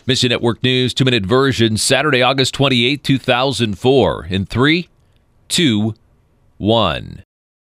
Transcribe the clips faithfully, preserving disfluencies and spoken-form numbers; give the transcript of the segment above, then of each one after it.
Mission Network News, two-minute version, Saturday, August twenty-eighth, two thousand four. In three, two, one.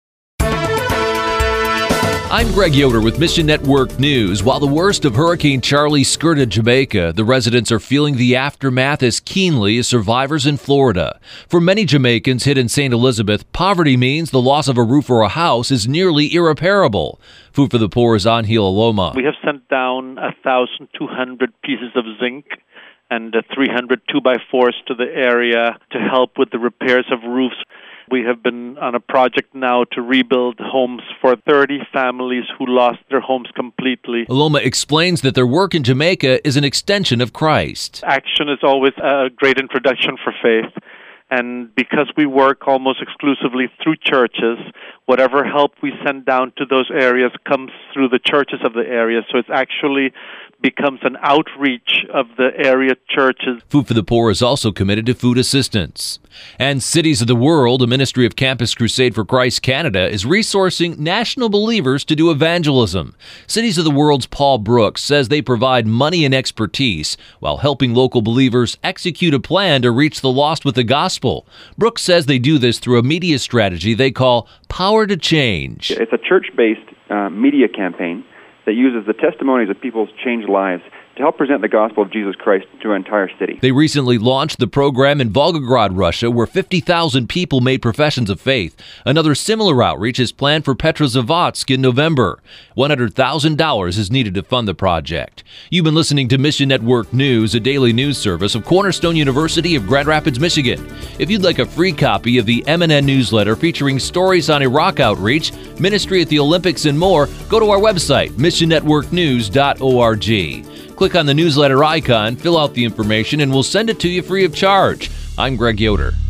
I'm Greg Yoder with Mission Network News. While the worst of Hurricane Charlie skirted Jamaica, the residents are feeling the aftermath as keenly as survivors in Florida. For many Jamaicans hit in Saint Elizabeth, poverty means the loss of a roof or a house is nearly irreparable. Food for the Poor is Angel Aloma. We have sent down one thousand two hundred pieces of zinc and uh, three hundred two by fours to the area to help with the repairs of roofs. We have been on a project now to rebuild homes for thirty families who lost their homes completely. Aloma explains that their work in Jamaica is an extension of Christ. Action is always a great introduction for faith. And because we work almost exclusively through churches, whatever help we send down to those areas comes through the churches of the area. So it's actually becomes an outreach of the area churches. Food for the Poor is also committed to food assistance. And Cities of the World, a ministry of Campus Crusade for Christ Canada, is resourcing national believers to do evangelism. Cities of the World's Paul Brooks says they provide money and expertise while helping local believers execute a plan to reach the lost with the gospel. Brooks says they do this through a media strategy they call Power to Change. It's a church-based uh, media campaign that uses the testimonies of people's changed lives to help present the gospel of Jesus Christ to an entire city. They recently launched the program in Volgograd, Russia, where fifty thousand people made professions of faith. Another similar outreach is planned for Petrozavodsk in November. one hundred thousand dollars is needed to fund the project. You've been listening to Mission Network News, a daily news service of Cornerstone University of Grand Rapids, Michigan. If you'd like a free copy of the M N N newsletter featuring stories on Iraq outreach, ministry at the Olympics, and more, go to our website, mission network news dot org. Click on the newsletter icon, fill out the information, and we'll send it to you free of charge. I'm Greg Yoder.